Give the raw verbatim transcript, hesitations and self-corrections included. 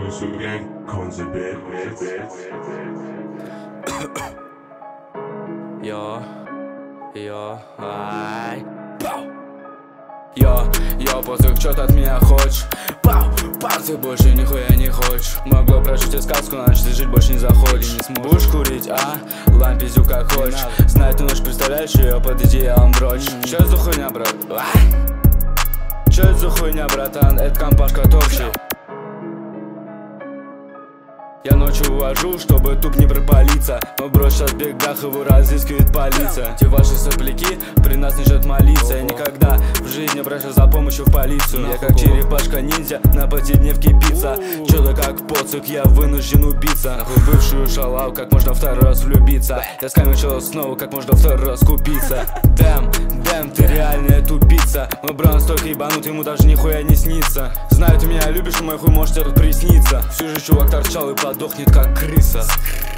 Susu Gang, Konzibet. Йо, йо, ай, пау. Йо, йо, поздравь, что ты от меня хочешь? Пау, пау, ты больше нихуя не хочешь. Могло прожить тебе сказку, значит ты жить больше не захочешь. Будешь курить, а? Лам пиздю как хочешь. Знает ты ночь, представляешь ее под одеялом дрочь. Чё это за хуйня, брат? Чё это за хуйня, братан? Это компашка топчий. Я ночью увожу, чтобы туп не пропалиться. Но брось сейчас бегдах, его разыскивает полиция. Те ваши сопляки при нас начнут молиться. Я никогда в жизни обращался за помощью в полицию. Я как черепашка-ниндзя на пятидневке пицца. Чё-то как поцик, я вынужден убиться. Нахуй бывшую шалаву, как можно второй раз влюбиться. Я скамечил снова, как можно второй раз купиться. Дэм, дэм, ты реальная тупица. Мой брат столько ебанут, ему даже нихуя не снится. Знаю, ты меня любишь, и мой хуй может тебе тут присниться. Всю же чувак торчал и подохнет как крыса.